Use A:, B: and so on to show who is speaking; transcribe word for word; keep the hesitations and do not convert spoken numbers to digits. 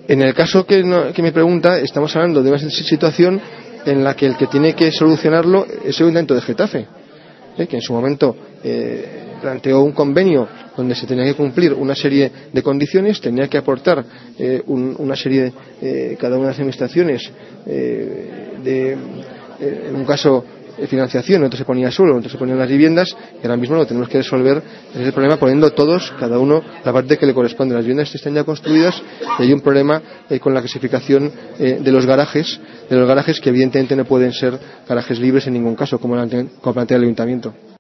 A: En el caso que, no, que me pregunta, estamos hablando de una situación en la que el que tiene que solucionarlo es el Ayuntamiento de Getafe, ¿eh? que en su momento eh, planteó un convenio donde se tenía que cumplir una serie de condiciones, tenía que aportar eh, un, una serie, eh, cada una de las administraciones, eh, de, eh, en un caso financiación, en otro se ponía suelo, en otro se ponían las viviendas, y ahora mismo lo tenemos que resolver ese problema poniendo todos, cada uno, la parte que le corresponde. Las viviendas están ya construidas y hay un problema eh, con la clasificación eh, de los garajes, de los garajes que evidentemente no pueden ser garajes libres en ningún caso, como, la, como plantea el Ayuntamiento.